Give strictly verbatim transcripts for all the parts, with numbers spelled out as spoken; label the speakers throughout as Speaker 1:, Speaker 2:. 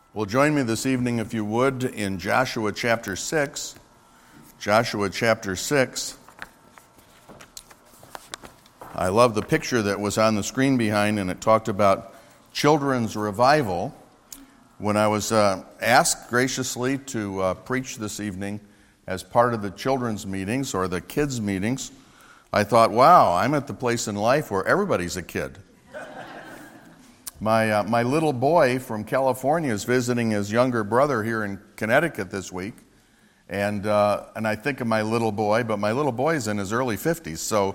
Speaker 1: Well, join me this evening, if you would, in Joshua chapter six. Joshua chapter six. I love the picture that was on the screen behind, and it talked about children's revival. When I was uh, asked graciously to uh, preach this evening as part of the children's meetings or the kids' meetings, I thought, wow, I'm at the place in life where everybody's a kid. My uh, my little boy from California is visiting his younger brother here in Connecticut this week, and uh, and I think of my little boy, but my little boy is in his early fifties, so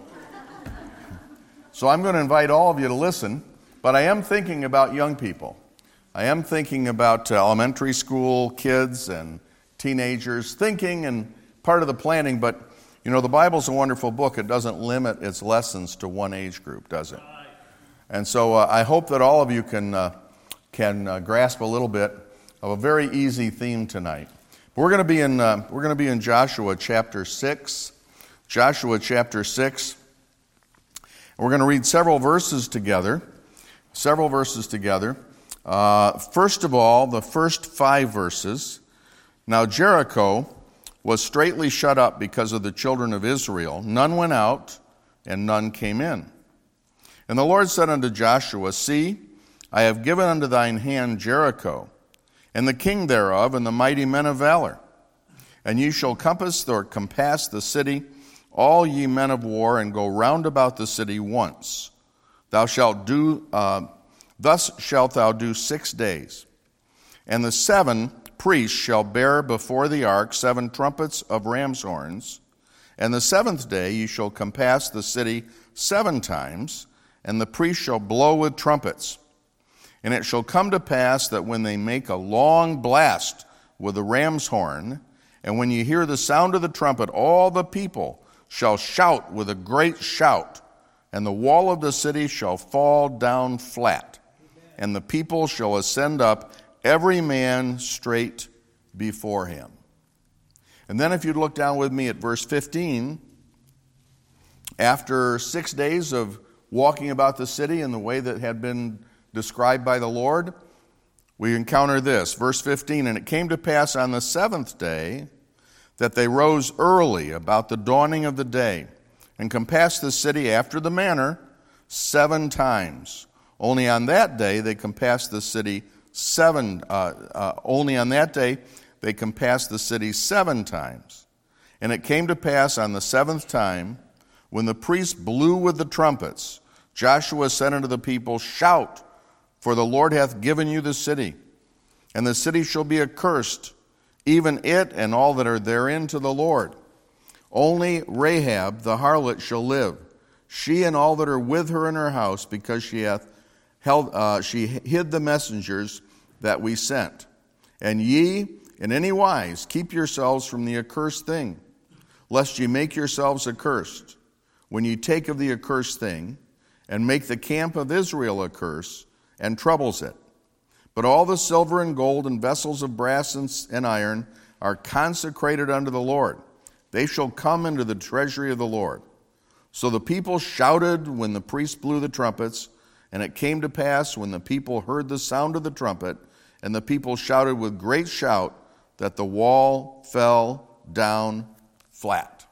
Speaker 1: so I'm going to invite all of you to listen. But I am thinking about young people. I am thinking about uh, elementary school kids and teenagers, thinking and part of the planning. But you know, the Bible's a wonderful book. It doesn't limit its lessons to one age group, does it? And so uh, I hope that all of you can uh, can uh, grasp a little bit of a very easy theme tonight. We're going to be in uh, we're going to be in Joshua chapter six, Joshua chapter six. We're going to read several verses together, several verses together. Uh, first of all, the first five verses. Now Jericho was straitly shut up because of the children of Israel. None went out, and none came in. And the Lord said unto Joshua, See, I have given unto thine hand Jericho, and the king thereof, and the mighty men of valor. And ye shall compass or compass the city, all ye men of war, and go round about the city once. Thou shalt do, uh, thus shalt thou do six days. And the seven priests shall bear before the ark seven trumpets of ram's horns. And the seventh day ye shall compass the city seven times, and the priest shall blow with trumpets. And it shall come to pass that when they make a long blast with the ram's horn, and when you hear the sound of the trumpet, all the people shall shout with a great shout, and the wall of the city shall fall down flat, and the people shall ascend up, every man straight before him. And then if you'd look down with me at verse fifteen, after six days of walking about the city in the way that had been described by the Lord, we encounter this. Verse fifteen, And it came to pass on the seventh day that they rose early about the dawning of the day, and compassed the city after the manner seven times. Only on that day they compassed the city seven, uh, uh, only on that day they compassed the city seven times. And it came to pass on the seventh time, when the priests blew with the trumpets, Joshua said unto the people, Shout, for the Lord hath given you the city, and the city shall be accursed, even it and all that are therein to the Lord. Only Rahab the harlot shall live, she and all that are with her in her house, because she hath held, uh, she hid the messengers that we sent. And ye, in any wise, keep yourselves from the accursed thing, lest ye make yourselves accursed, when ye take of the accursed thing, and make the camp of Israel a curse, and troubles it. But all the silver and gold and vessels of brass and iron are consecrated unto the Lord. They shall come into the treasury of the Lord. So the people shouted when the priests blew the trumpets, and it came to pass when the people heard the sound of the trumpet, and the people shouted with great shout, that the wall fell down flat.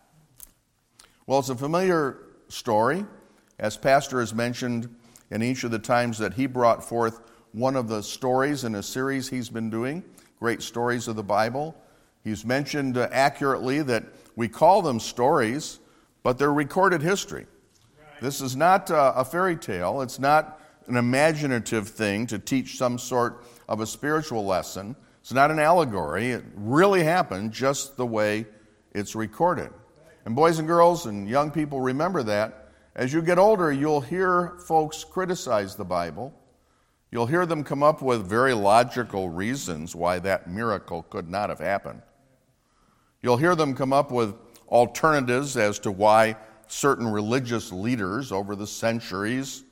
Speaker 1: Well, it's a familiar story, as Pastor has mentioned in each of the times that he brought forth one of the stories in a series he's been doing, Great Stories of the Bible. He's mentioned uh, accurately that we call them stories, but they're recorded history. Right. This is not uh, a fairy tale. It's not an imaginative thing to teach some sort of a spiritual lesson. It's not an allegory. It really happened just the way it's recorded. And boys and girls and young people, remember that. As you get older, you'll hear folks criticize the Bible. You'll hear them come up with very logical reasons why that miracle could not have happened. You'll hear them come up with alternatives as to why certain religious leaders over the centuries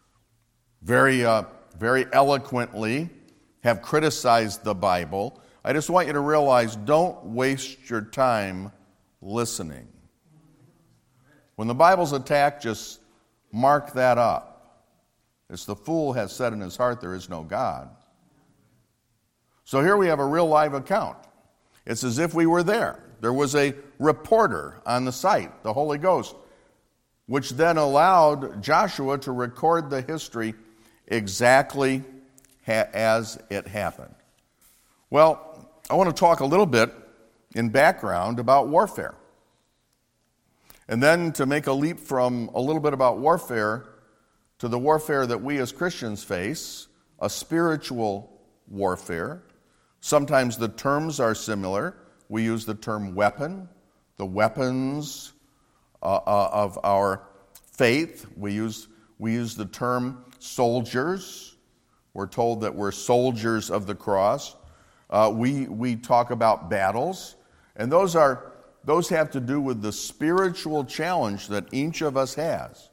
Speaker 1: very, uh, very eloquently have criticized the Bible. I just want you to realize, don't waste your time listening. When the Bible's attacked, just mark that up. As the fool has said in his heart, there is no God. So here we have a real live account. It's as if we were there. There was a reporter on the site, the Holy Ghost, which then allowed Joshua to record the history exactly ha- as it happened. Well, I want to talk a little bit in background about warfare. And then to make a leap from a little bit about warfare to the warfare that we as Christians face, a spiritual warfare. Sometimes the terms are similar. We use the term weapon, the weapons uh, uh, of our faith. We use, we use the term soldiers. We're told that we're soldiers of the cross. Uh, we, we talk about battles, and those are those have to do with the spiritual challenge that each of us has.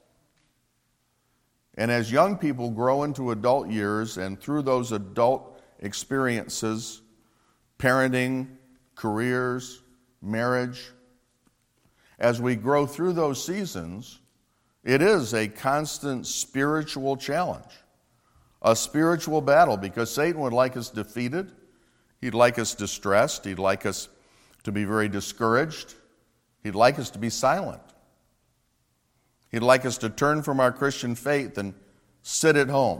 Speaker 1: And as young people grow into adult years, and through those adult experiences, parenting, careers, marriage, as we grow through those seasons, it is a constant spiritual challenge, a spiritual battle, because Satan would like us defeated. He'd like us distressed. He'd like us to be very discouraged. He'd like us to be silent. He'd like us to turn from our Christian faith and sit at home.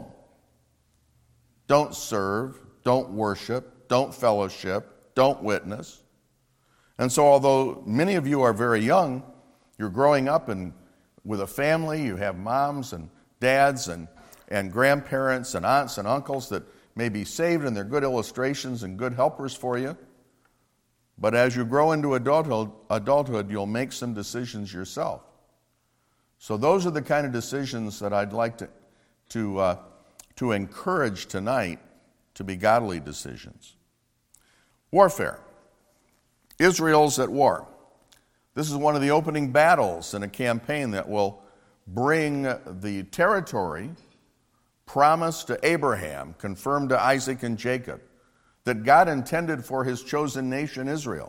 Speaker 1: Don't serve, don't worship, don't fellowship, don't witness. And so although many of you are very young, you're growing up and with a family, you have moms and dads and, and grandparents and aunts and uncles that may be saved, and they're good illustrations and good helpers for you. But as you grow into adulthood, adulthood, you'll make some decisions yourself. So those are the kind of decisions that I'd like to, to, uh, to encourage tonight to be godly decisions. Warfare. Israel's at war. This is one of the opening battles in a campaign that will bring the territory promised to Abraham, confirmed to Isaac and Jacob, that God intended for his chosen nation, Israel.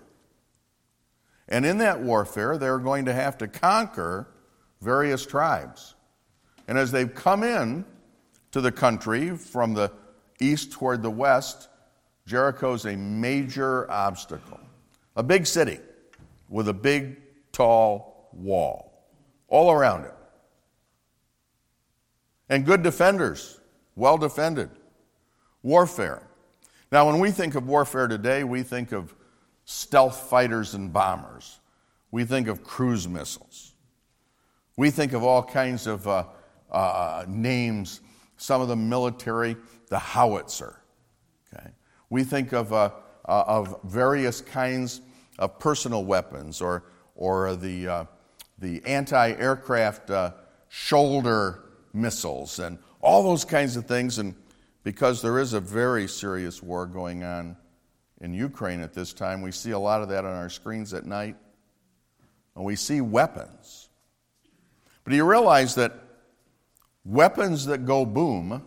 Speaker 1: And in that warfare, they're going to have to conquer various tribes. And as they've come in to the country from the east toward the west, Jericho's a major obstacle. A big city with a big, tall wall all around it. And good defenders, well defended. Warfare. Now, when we think of warfare today, we think of stealth fighters and bombers. We think of cruise missiles. We think of all kinds of uh, uh, names, some of them military, the howitzer. Okay? We think of, uh, uh, of various kinds of personal weapons, or, or the, uh, the anti-aircraft uh, shoulder missiles, and all those kinds of things. And because there is a very serious war going on in Ukraine at this time, we see a lot of that on our screens at night. And we see weapons. But do you realize that weapons that go boom,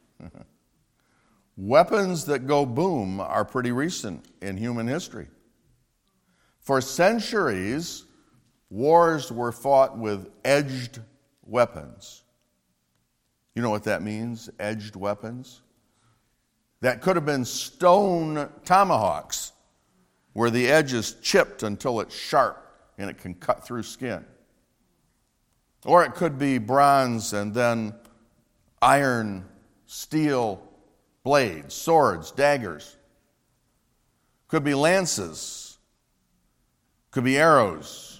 Speaker 1: weapons that go boom are pretty recent in human history? For centuries, wars were fought with edged weapons. You know what that means, edged weapons? That could have been stone tomahawks, where the edge is chipped until it's sharp and it can cut through skin. Or it could be bronze and then iron, steel blades, swords, daggers. Could be lances. Could be arrows.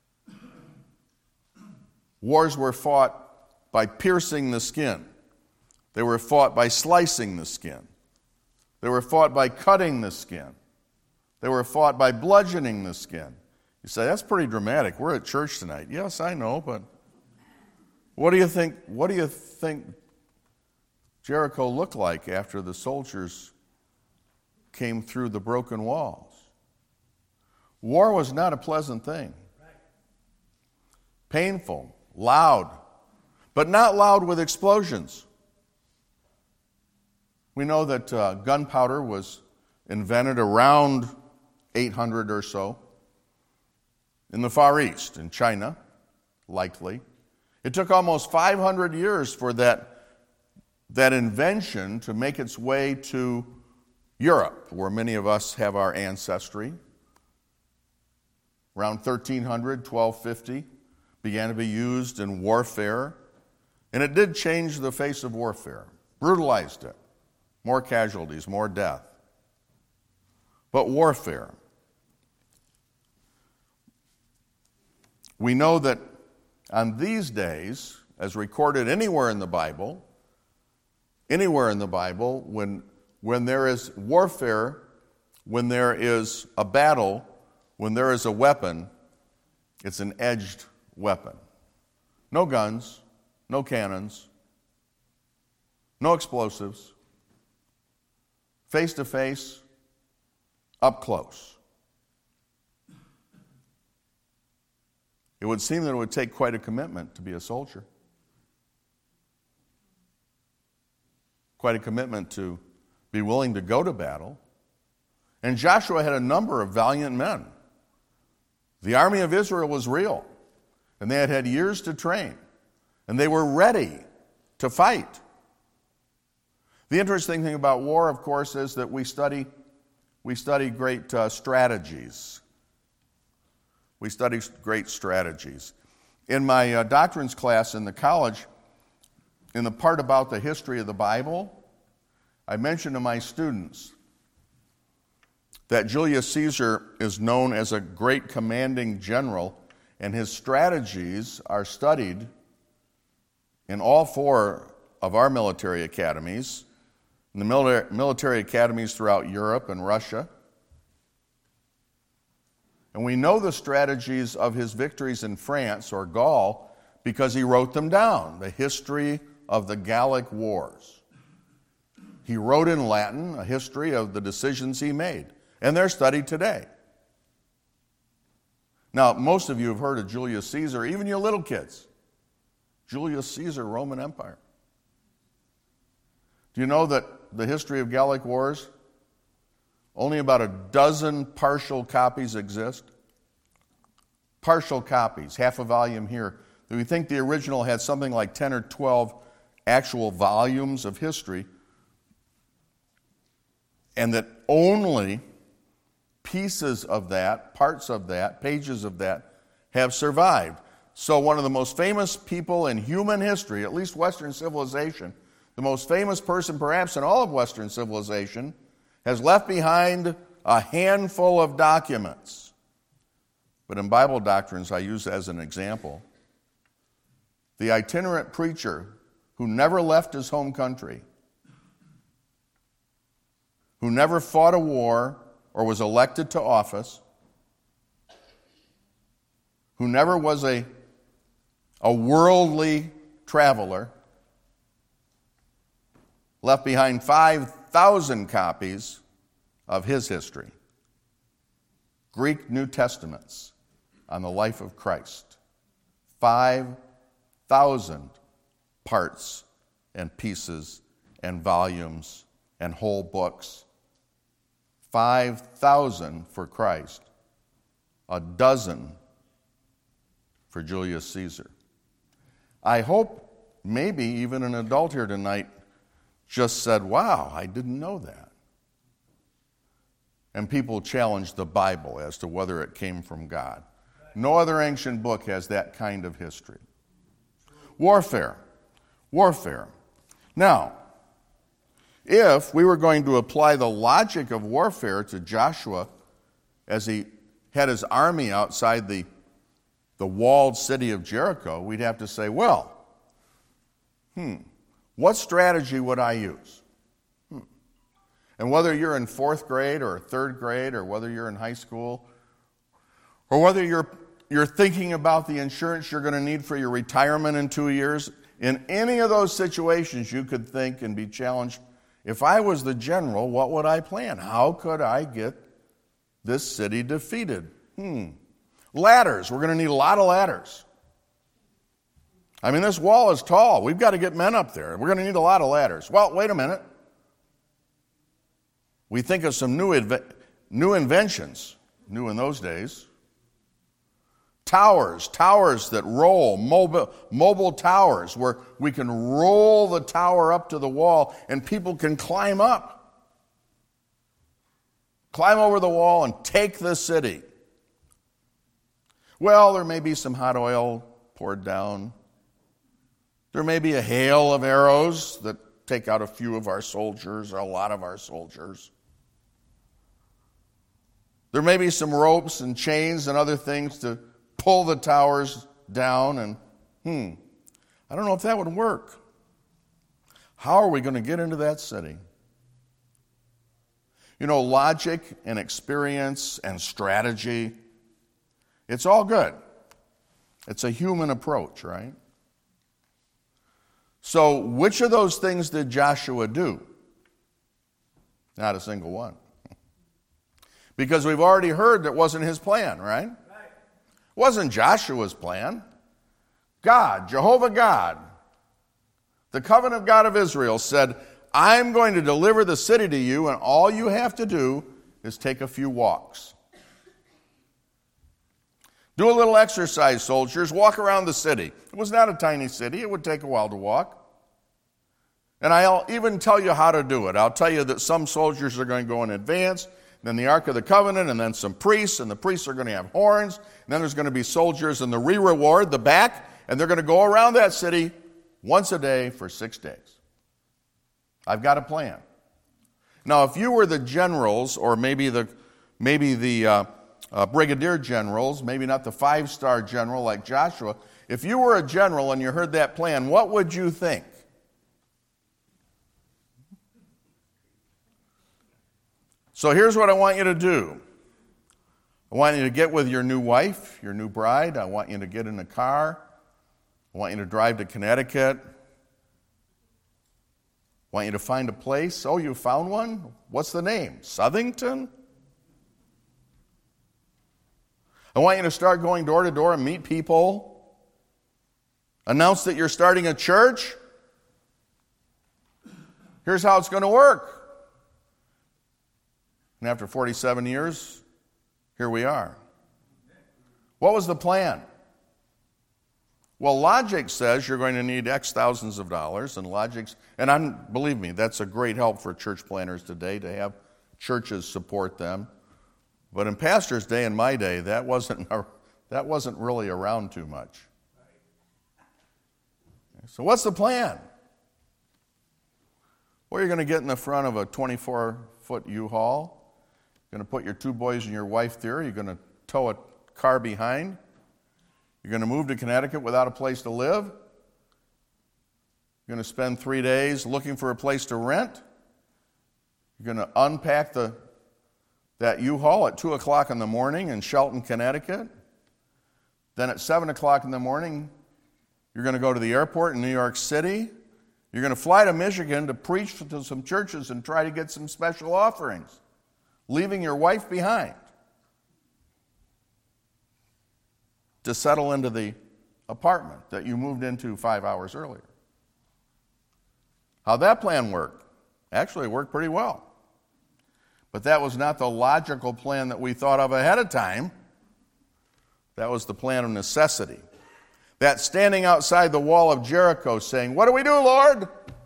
Speaker 1: Wars were fought by piercing the skin. They were fought by slicing the skin. They were fought by cutting the skin. They were fought by bludgeoning the skin. You say, that's pretty dramatic. We're at church tonight. Yes, I know, but what do you think, what do you think Jericho looked like after the soldiers came through the broken walls? War was not a pleasant thing. Painful, loud, but not loud with explosions. We know that uh, gunpowder was invented around eight hundred or so in the Far East, in China, likely. It took almost five hundred years for that, that invention to make its way to Europe, where many of us have our ancestry. Around thirteen hundred, twelve fifty, began to be used in warfare. And it did change the face of warfare, brutalized it. More casualties, more death. But warfare. We know that on these days, as recorded anywhere in the Bible, anywhere in the Bible, when, when there is warfare, when there is a battle, when there is a weapon, it's an edged weapon. No guns, no cannons, no explosives, face to face, up close. It would seem that it would take quite a commitment to be a soldier. Quite a commitment to be willing to go to battle. And Joshua had a number of valiant men. The army of Israel was real, and they had had years to train, and they were ready to fight. The interesting thing about war, of course, is that we study we study great uh, strategies. We study great strategies. In my uh, doctrines class in the college, in the part about the history of the Bible, I mentioned to my students that Julius Caesar is known as a great commanding general, and his strategies are studied in all four of our military academies, in the military academies throughout Europe and Russia. And we know the strategies of his victories in France or Gaul because he wrote them down, the history of the Gallic Wars. He wrote in Latin a history of the decisions he made, and they're studied today. Now, most of you have heard of Julius Caesar, even you little kids. Julius Caesar, Roman Empire. Do you know that the history of Gallic Wars, only about a dozen partial copies exist? Partial copies, half a volume here. We think the original had something like ten or twelve actual volumes of history, and that only pieces of that, parts of that, pages of that have survived. So one of the most famous people in human history, at least Western civilization, the most famous person perhaps in all of Western civilization, has left behind a handful of documents. But in Bible doctrines, I use as an example the itinerant preacher who never left his home country, who never fought a war or was elected to office, who never was a, a worldly traveler, left behind five thousand copies of his history. Greek New Testaments on the life of Christ. five thousand parts and pieces and volumes and whole books. five thousand for Christ. A dozen for Julius Caesar. I hope maybe even an adult here tonight just said, wow, I didn't know that. And people challenged the Bible as to whether it came from God. No other ancient book has that kind of history. Warfare. Warfare. Now, if we were going to apply the logic of warfare to Joshua as he had his army outside the, the walled city of Jericho, we'd have to say, well, hmm, what strategy would I use? Hmm. And whether you're in fourth grade or third grade or whether you're in high school or whether you're, you're thinking about the insurance you're going to need for your retirement in two years, in any of those situations you could think and be challenged, if I was the general, what would I plan? How could I get this city defeated? Hmm. Ladders. We're going to need a lot of ladders. I mean, this wall is tall. We've got to get men up there. We're going to need a lot of ladders. Well, wait a minute. We think of some new, inve- new inventions, new in those days. Towers, towers that roll, mobile, mobile towers where we can roll the tower up to the wall and people can climb up. Climb over the wall and take the city. Well, there may be some hot oil poured down. There may be a hail of arrows that take out a few of our soldiers or a lot of our soldiers. There may be some ropes and chains and other things to pull the towers down, and hmm, I don't know if that would work. How are we going to get into that city? You know, logic and experience and strategy, it's all good. It's a human approach, right? So, which of those things did Joshua do? Not a single one. Because we've already heard that wasn't his plan, right? Right. Wasn't Joshua's plan. God, Jehovah God, the covenant God of Israel, said, I'm going to deliver the city to you, and all you have to do is take a few walks. Do a little exercise, soldiers. Walk around the city. It was not a tiny city. It would take a while to walk. And I'll even tell you how to do it. I'll tell you that some soldiers are going to go in advance, then the Ark of the Covenant, and then some priests, and the priests are going to have horns, and then there's going to be soldiers in the re-reward, the back, and they're going to go around that city once a day for six days. I've got a plan. Now, if you were the generals, or maybe the maybe the uh, uh, brigadier generals, maybe not the five-star general like Joshua, if you were a general and you heard that plan, what would you think? So here's what I want you to do. I want you to get with your new wife, your new bride. I want you to get in a car. I want you to drive to Connecticut. I want you to find a place. Oh, you found one? What's the name? Southington? I want you to start going door to door and meet people. Announce that you're starting a church. Here's how it's going to work. And after forty-seven years, here we are. What was the plan? Well, logic says you're going to need X thousands of dollars, and logic's, and I'm, believe me, that's a great help for church planners today to have churches support them. But in Pastor's day and my day, that wasn't that wasn't really around too much. So what's the plan? Well, you're going to get in the front of a twenty-four foot U-Haul. You're going to put your two boys and your wife there. You're going to tow a car behind. You're going to move to Connecticut without a place to live. You're going to spend three days looking for a place to rent. You're going to unpack the that U-Haul at two o'clock in the morning in Shelton, Connecticut. Then at seven o'clock in the morning, you're going to go to the airport in New York City. You're going to fly to Michigan to preach to some churches and try to get some special offerings, leaving your wife behind to settle into the apartment that you moved into five hours earlier. How'd that plan work? Actually, it worked pretty well. But that was not the logical plan that we thought of ahead of time. That was the plan of necessity. That standing outside the wall of Jericho saying, what do we do, Lord?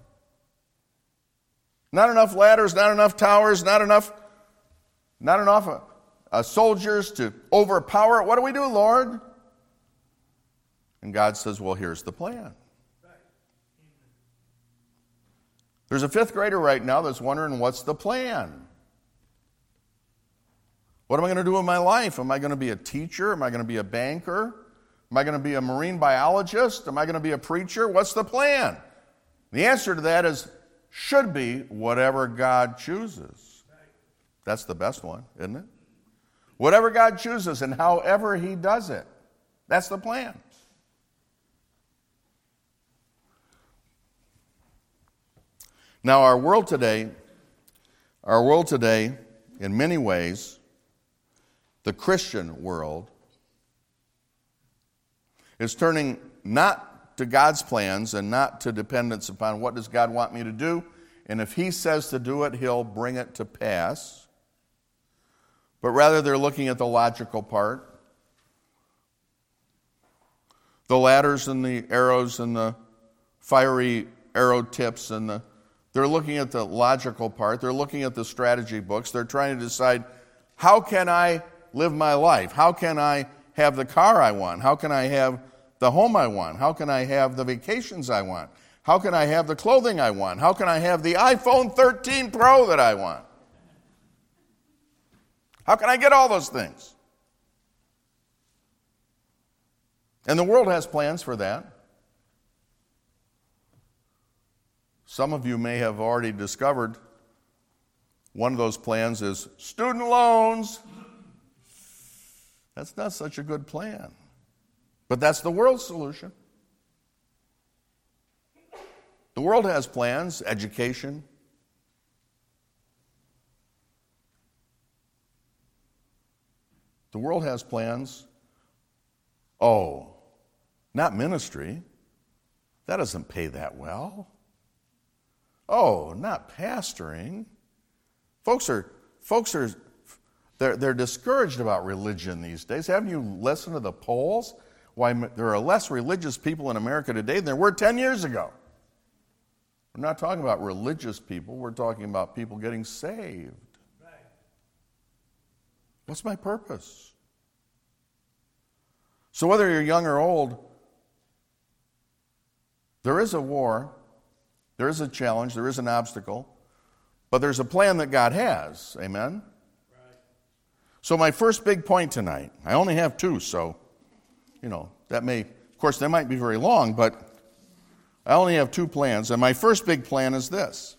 Speaker 1: Not enough ladders, not enough towers, not enough, not enough uh, uh, soldiers to overpower it. What do we do, Lord? And God says, well, here's the plan. There's a fifth grader right now that's wondering, what's the plan? What am I going to do with my life? Am I going to be a teacher? Am I going to be a banker? Am I going to be a marine biologist? Am I going to be a preacher? What's the plan? The answer to that is, should be whatever God chooses. That's the best one, isn't it? Whatever God chooses and however He does it. That's the plan. Now, our world today, our world today, in many ways, the Christian world, is turning not to God's plans and not to dependence upon what does God want me to do, and if He says to do it, He'll bring it to pass. But rather they're looking at the logical part. The ladders and the arrows and the fiery arrow tips and the They're looking at the logical part. They're looking at the strategy books. They're trying to decide, how can I live my life? How can I have the car I want? How can I have the home I want? How can I have the vacations I want? How can I have the clothing I want? How can I have the iPhone thirteen Pro that I want? How can I get all those things? And the world has plans for that. Some of you may have already discovered one of those plans is student loans. That's not such a good plan. But that's the world's solution. The world has plans, education. The world has plans. Oh, not ministry. That doesn't pay that well. Oh, not pastoring. Folks are folks are they're they're discouraged about religion these days. Haven't you listened to the polls? Why there are less religious people in America today than there were ten years ago. We're not talking about religious people. We're talking about people getting saved. Right. What's my purpose? So whether you're young or old, there is a war, there is a challenge, there is an obstacle, but there's a plan that God has. Amen? Right. So my first big point tonight, I only have two, so, you know, that may, of course, they might be very long, but I only have two plans, and my first big plan is this.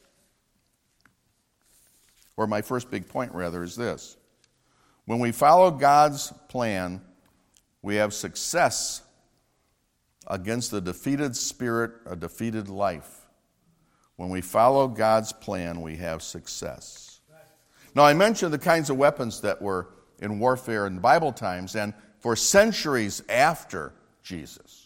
Speaker 1: Or my first big point, rather, is this. When we follow God's plan, we have success against a defeated spirit, a defeated life. When we follow God's plan, we have success. Now, I mentioned the kinds of weapons that were in warfare in Bible times and for centuries after Jesus.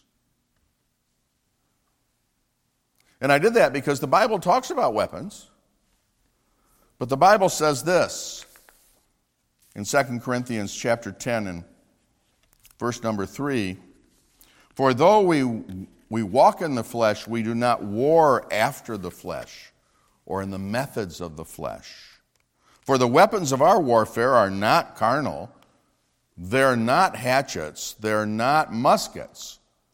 Speaker 1: And I did that because the Bible talks about weapons, but the Bible says this in Second Corinthians chapter ten and verse number three, for though we we walk in the flesh, we do not war after the flesh or in the methods of the flesh. For the weapons of our warfare are not carnal, they're not hatchets, they're not muskets.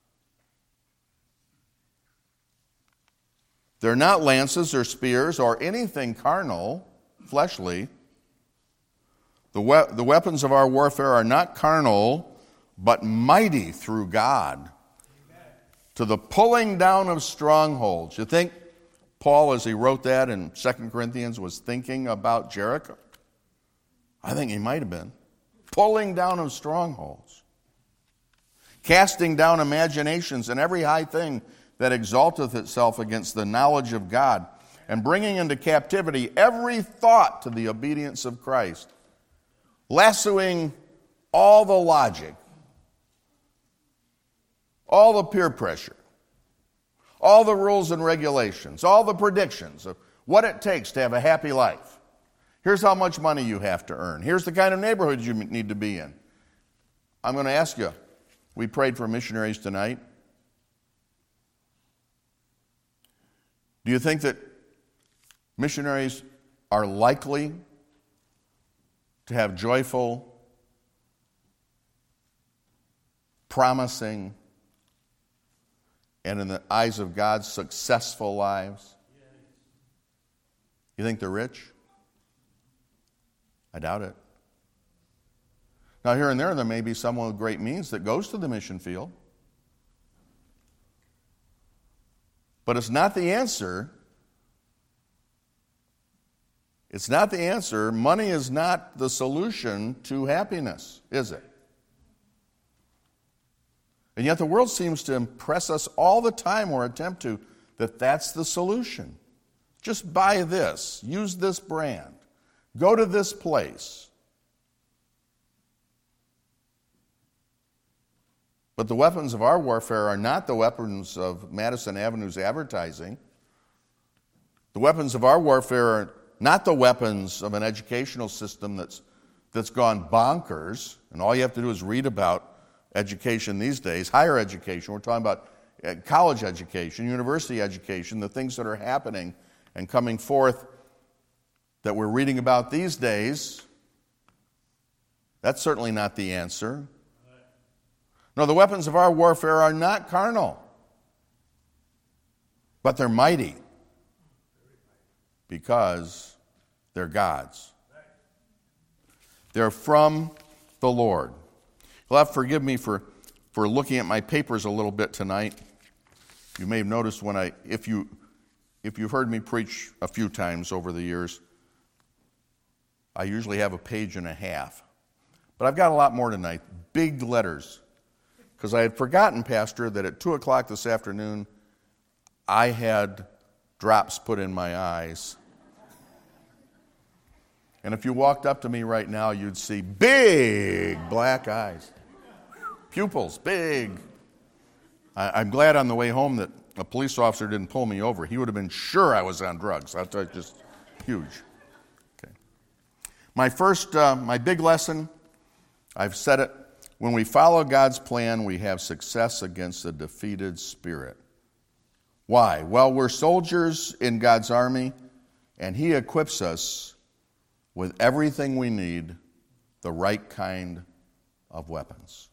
Speaker 1: They're not lances or spears or anything carnal, fleshly. The, we- the weapons of our warfare are not carnal, but mighty through God. Amen. To the pulling down of strongholds. You think Paul, as he wrote that in Second Corinthians, was thinking about Jericho? I think he might have been. Pulling down of strongholds. Casting down imaginations and every high thing that exalteth itself against the knowledge of God, and bringing into captivity every thought to the obedience of Christ, lassoing all the logic, all the peer pressure, all the rules and regulations, all the predictions of what it takes to have a happy life. Here's how much money you have to earn. Here's the kind of neighborhood you need to be in. I'm going to ask you, we prayed for missionaries tonight. Do you think that missionaries are likely to have joyful, promising, and in the eyes of God, successful lives? You think they're rich? I doubt it. Now, here and there, there may be someone with great means that goes to the mission field. But it's not the answer. It's not the answer. Money is not the solution to happiness, is it? And yet the world seems to impress us all the time, or attempt to, that that's the solution. Just buy this. Use this brand. Go to this place. But the weapons of our warfare are not the weapons of Madison Avenue's advertising. The weapons of our warfare are not the weapons of an educational system that's that's gone bonkers, and all you have to do is read about education these days, higher education. We're talking about college education, university education, the things that are happening and coming forth that we're reading about these days, that's certainly not the answer. No, the weapons of our warfare are not carnal, but they're mighty because they're God's. They're from the Lord. You'll have to forgive me for, for looking at my papers a little bit tonight. You may have noticed when I, if you, if you've heard me preach a few times over the years, I usually have a page and a half. But I've got a lot more tonight, big letters. Because I had forgotten, Pastor, that at two o'clock this afternoon, I had drops put in my eyes. And if you walked up to me right now, you'd see big black eyes. Pupils, big. I, I'm glad on the way home that a police officer didn't pull me over. He would have been sure I was on drugs. That's just huge. Okay. My first, uh, my big lesson, I've said it, when we follow God's plan, we have success against a defeated spirit. Why? Well, we're soldiers in God's army, and He equips us with everything we need, the right kind of weapons.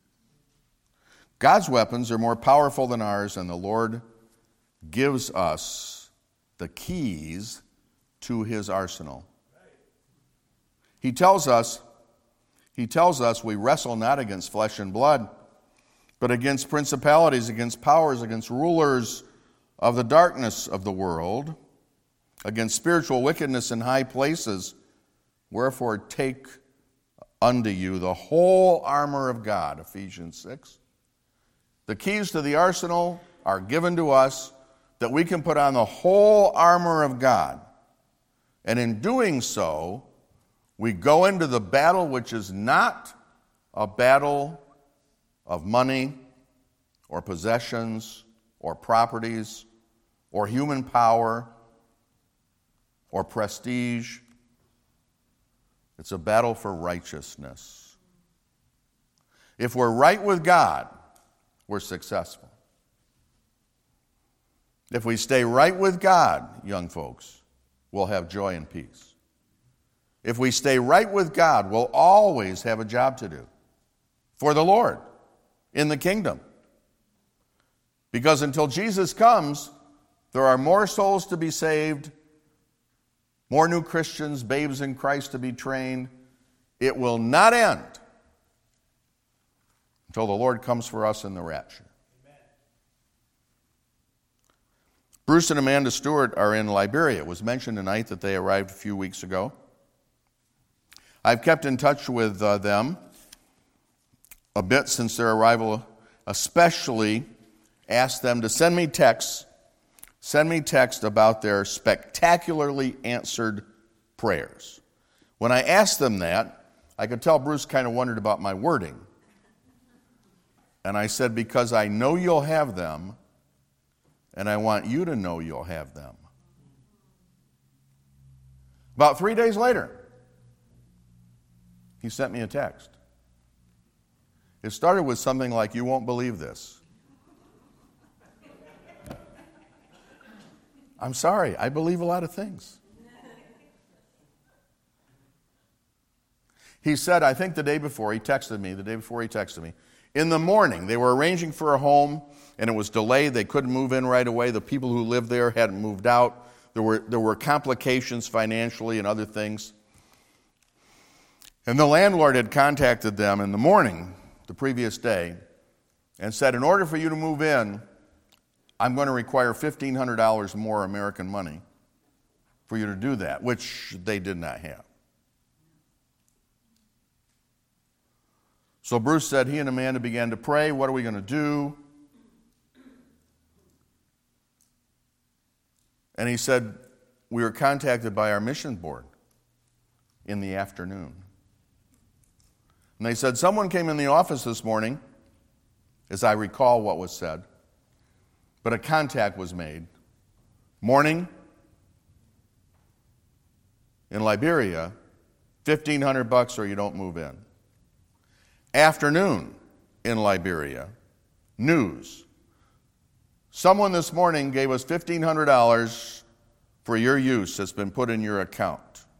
Speaker 1: God's weapons are more powerful than ours, and the Lord gives us the keys to His arsenal. He tells us, He tells us we wrestle not against flesh and blood, but against principalities, against powers, against rulers of the darkness of the world, against spiritual wickedness in high places. Wherefore take unto you the whole armor of God, Ephesians six. The keys to the arsenal are given to us that we can put on the whole armor of God. And in doing so, we go into the battle, which is not a battle of money or possessions or properties or human power or prestige. It's a battle for righteousness. If we're right with God, we're successful. If we stay right with God, young folks, we'll have joy and peace. If we stay right with God, we'll always have a job to do for the Lord in the kingdom. Because until Jesus comes, there are more souls to be saved, more new Christians, babes in Christ to be trained. It will not end until the Lord comes for us in the rapture. Amen. Bruce and Amanda Stewart are in Liberia. It was mentioned tonight that they arrived a few weeks ago. I've kept in touch with uh, them a bit since their arrival, especially asked them to send me texts, send me text about their spectacularly answered prayers. When I asked them that, I could tell Bruce kind of wondered about my wording. And I said, because I know you'll have them, and I want you to know you'll have them. About three days later, he sent me a text. It started with something like, you won't believe this. I'm sorry, I believe a lot of things. He said, I think the day before, he texted me, the day before he texted me, in the morning, they were arranging for a home, and it was delayed. They couldn't move in right away. The people who lived there hadn't moved out. There were, there were complications financially and other things. And the landlord had contacted them in the morning, the previous day, and said, in order for you to move in, I'm going to require fifteen hundred dollars more American money for you to do that, which they did not have. So Bruce said he and Amanda began to pray. What are we going to do? And he said, we were contacted by our mission board in the afternoon. And they said, someone came in the office this morning, as I recall what was said, but a contact was made. Morning, in Liberia, fifteen hundred bucks or you don't move in. Afternoon, in Liberia, news. Someone this morning gave us fifteen hundred dollars for your use has been put in your account.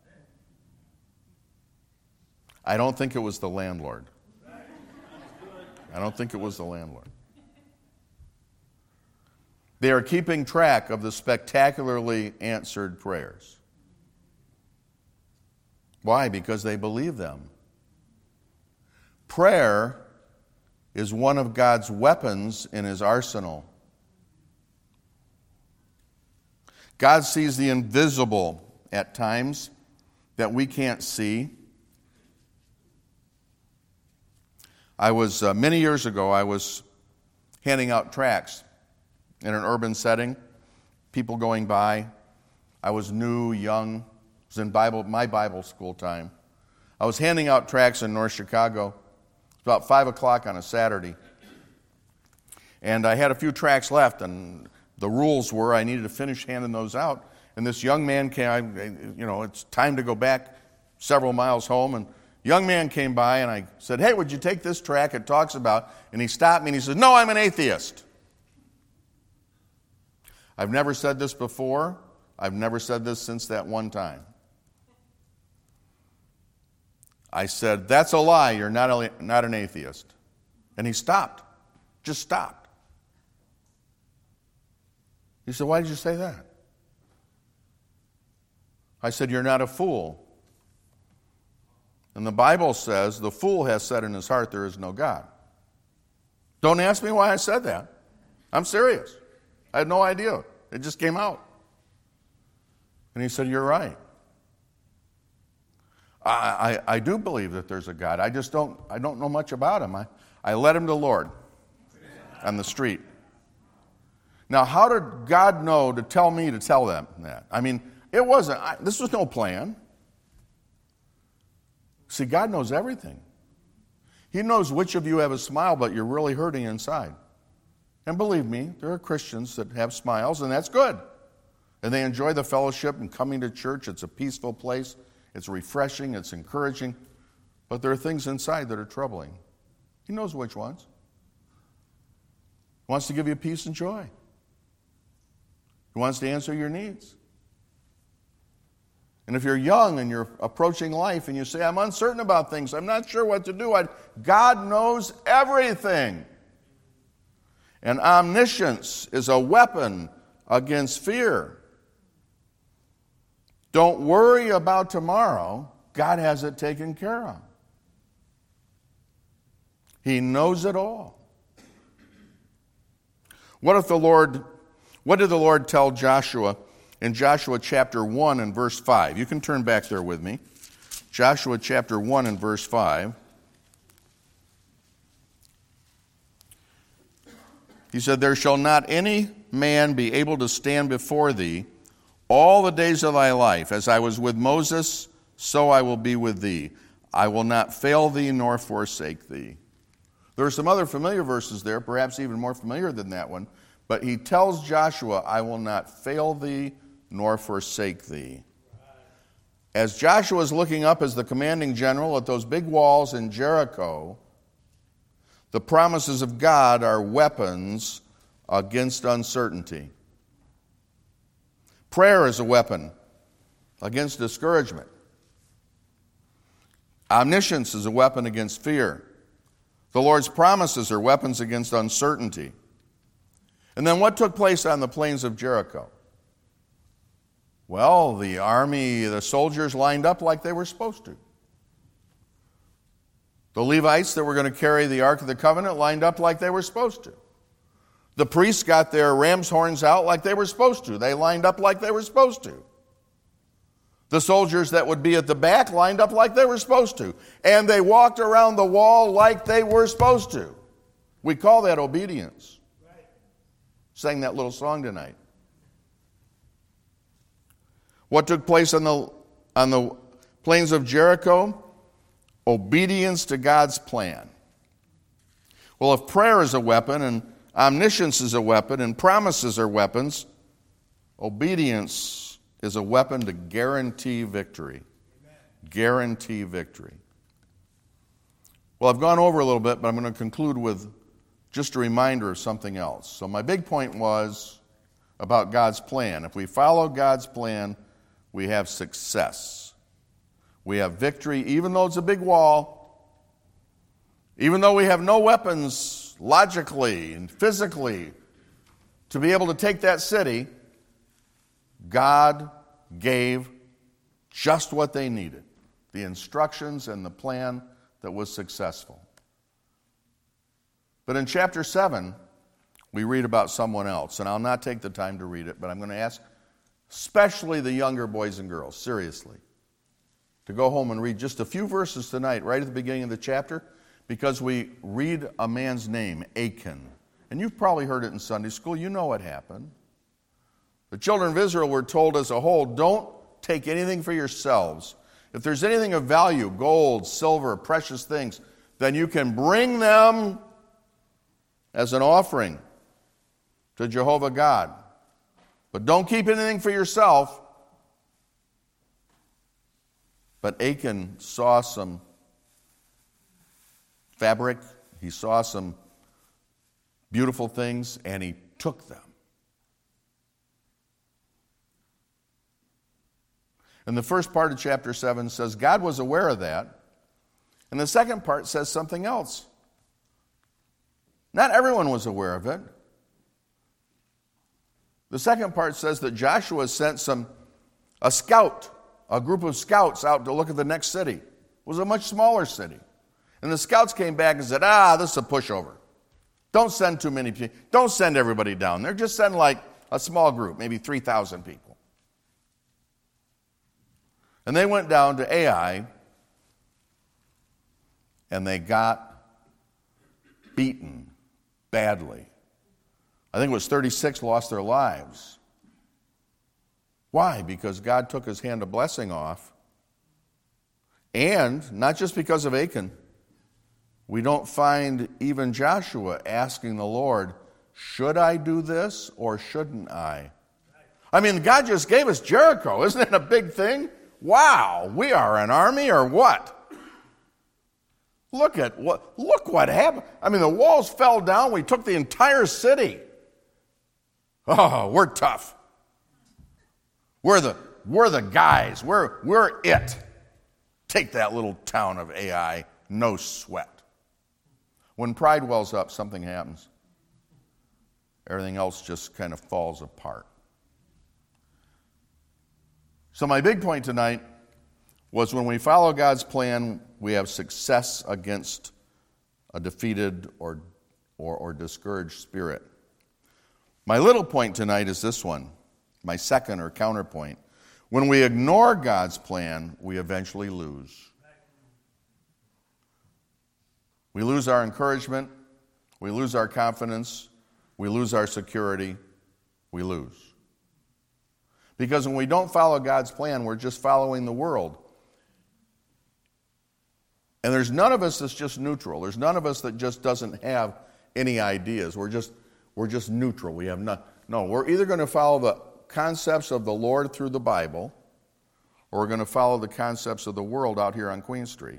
Speaker 1: I don't think it was the landlord. I don't think it was the landlord. They are keeping track of the spectacularly answered prayers. Why? Because they believe them. Prayer is one of God's weapons in his arsenal. God sees the invisible at times that we can't see. I was, uh, many years ago, I was handing out tracts in an urban setting, people going by. I was new, young. I was in Bible, my Bible school time. I was handing out tracts in North Chicago. It was about five o'clock on a Saturday. And I had a few tracts left, and the rules were I needed to finish handing those out. And this young man came, I, you know, it's time to go back several miles home, and a young man came by, and I said, hey, would you take this tract it talks about? And he stopped me, and he said, no, I'm an atheist. I've never said this before. I've never said this since that one time. I said, that's a lie. You're not, a, not an atheist. And he stopped. Just stopped. He said, why did you say that? I said, you're not a fool. And the Bible says, the fool has said in his heart, there is no God. Don't ask me why I said that. I'm serious. I had no idea. It just came out. And he said, you're right. I, I, I do believe that there's a God. I just don't, I don't know much about him. I, I led him to the Lord on the street. Now, how did God know to tell me to tell them that? I mean, it wasn't, I, this was no plan. See, God knows everything. He knows which of you have a smile, but you're really hurting inside. And believe me, there are Christians that have smiles, and that's good. And they enjoy the fellowship and coming to church. It's a peaceful place. It's refreshing. It's encouraging. But there are things inside that are troubling. He knows which ones. He wants to give you peace and joy. He wants to answer your needs. And if you're young and you're approaching life and you say, I'm uncertain about things, I'm not sure what to do, I, God knows everything. And omniscience is a weapon against fear. Don't worry about tomorrow. God has it taken care of. He knows it all. What if the Lord, what did the Lord tell Joshua in Joshua chapter one and verse five? You can turn back there with me. Joshua chapter one and verse five. He said, there shall not any man be able to stand before thee all the days of thy life. As I was with Moses, so I will be with thee. I will not fail thee nor forsake thee. There are some other familiar verses there, perhaps even more familiar than that one. But he tells Joshua, I will not fail thee nor forsake thee. As Joshua is looking up as the commanding general at those big walls in Jericho, the promises of God are weapons against uncertainty. Prayer is a weapon against discouragement. Omniscience is a weapon against fear. The Lord's promises are weapons against uncertainty. And then what took place on the plains of Jericho? Well, the army, the soldiers lined up like they were supposed to. The Levites that were going to carry the Ark of the Covenant lined up like they were supposed to. The priests got their ram's horns out like they were supposed to. They lined up like they were supposed to. The soldiers that would be at the back lined up like they were supposed to. And they walked around the wall like they were supposed to. We call that obedience. Right. Sang that little song tonight. What took place on the, on the plains of Jericho? Obedience to God's plan. Well, if prayer is a weapon and omniscience is a weapon and promises are weapons, obedience is a weapon to guarantee victory. Amen. Guarantee victory. Well, I've gone over a little bit, but I'm going to conclude with just a reminder of something else. So my big point was about God's plan. If we follow God's plan, we have success. We have victory, even though it's a big wall, even though we have no weapons logically and physically to be able to take that city. God gave just what they needed, the instructions and the plan that was successful. But in chapter seven, we read about someone else, and I'll not take the time to read it, but I'm going to ask especially the younger boys and girls, seriously, to go home and read just a few verses tonight, right at the beginning of the chapter, because we read a man's name, Achan. And you've probably heard it in Sunday school. You know what happened. The children of Israel were told as a whole, don't take anything for yourselves. If there's anything of value, gold, silver, precious things, then you can bring them as an offering to Jehovah God. But don't keep anything for yourself. But Achan saw some fabric, he saw some beautiful things, and he took them. And the first part of chapter seven says God was aware of that. And the second part says something else. Not everyone was aware of it. The second part says that Joshua sent some a scout, a group of scouts out to look at the next city. It was a much smaller city. And the scouts came back and said, ah, this is a pushover. Don't send too many people. Don't send everybody down there. Just send like a small group, maybe three thousand people. And they went down to Ai, and they got beaten badly. I think it was thirty-six lost their lives. Why? Because God took his hand of blessing off. And not just because of Achan. We don't find even Joshua asking the Lord, should I do this or shouldn't I? I mean, God just gave us Jericho. Isn't it a big thing? Wow, we are an army or what? Look at what look what happened. I mean, the walls fell down. We took the entire city. Oh, we're tough. We're the we're the guys. We're we're it. Take that little town of Ai, no sweat. When pride wells up, something happens. Everything else just kind of falls apart. So my big point tonight was when we follow God's plan, we have success against a defeated or, or, or discouraged spirit. My little point tonight is this one, my second or counterpoint. When we ignore God's plan, we eventually lose. We lose our encouragement, we lose our confidence, we lose our security, we lose. Because when we don't follow God's plan, we're just following the world. And there's none of us that's just neutral. There's none of us that just doesn't have any ideas. We're just we're just neutral. We have not. No, we're either going to follow the concepts of the Lord through the Bible, or we're going to follow the concepts of the world out here on Queen Street.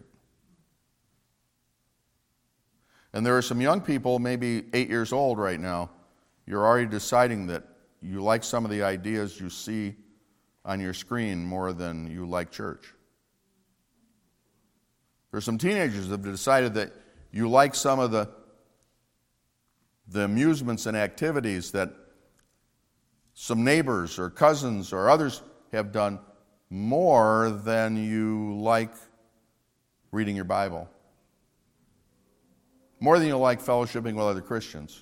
Speaker 1: And there are some young people, maybe eight years old right now, you're already deciding that you like some of the ideas you see on your screen more than you like church. There are some teenagers that have decided that you like some of the, the amusements and activities that some neighbors or cousins or others have done more than you like reading your Bible. More than you like fellowshipping with other Christians.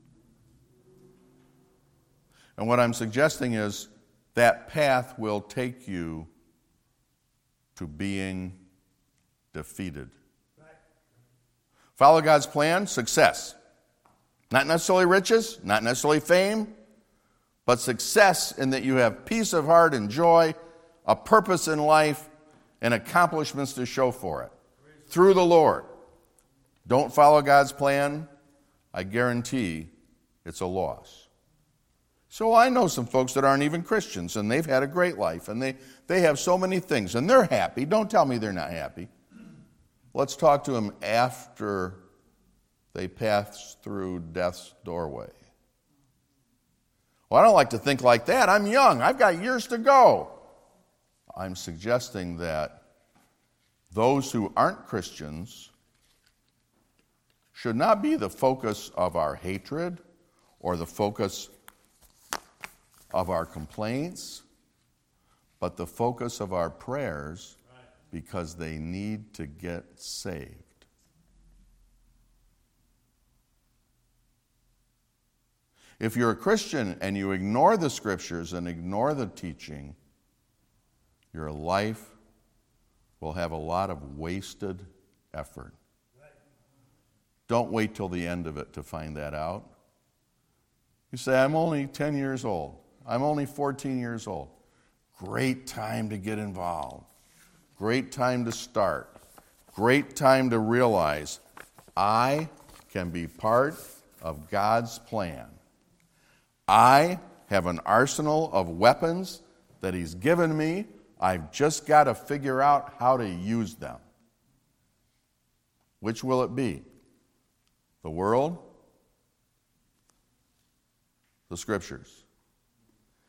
Speaker 1: And what I'm suggesting is that path will take you to being defeated. Follow God's plan, success. Not necessarily riches, not necessarily fame, but success in that you have peace of heart and joy, a purpose in life, and accomplishments to show for it. Through the Lord. Don't follow God's plan, I guarantee it's a loss. So I know some folks that aren't even Christians, and they've had a great life, and they, they have so many things, and they're happy. Don't tell me they're not happy. Let's talk to them after they pass through death's doorway. Well, I don't like to think like that. I'm young. I've got years to go. I'm suggesting that those who aren't Christians should not be the focus of our hatred or the focus of our complaints, but the focus of our prayers because they need to get saved. If you're a Christian and you ignore the Scriptures and ignore the teaching, your life will have a lot of wasted effort. Don't wait till the end of it to find that out. You say, I'm only ten years old. I'm only fourteen years old. Great time to get involved. Great time to start. Great time to realize I can be part of God's plan. I have an arsenal of weapons that He's given me. I've just got to figure out how to use them. Which will it be? The world? The Scriptures?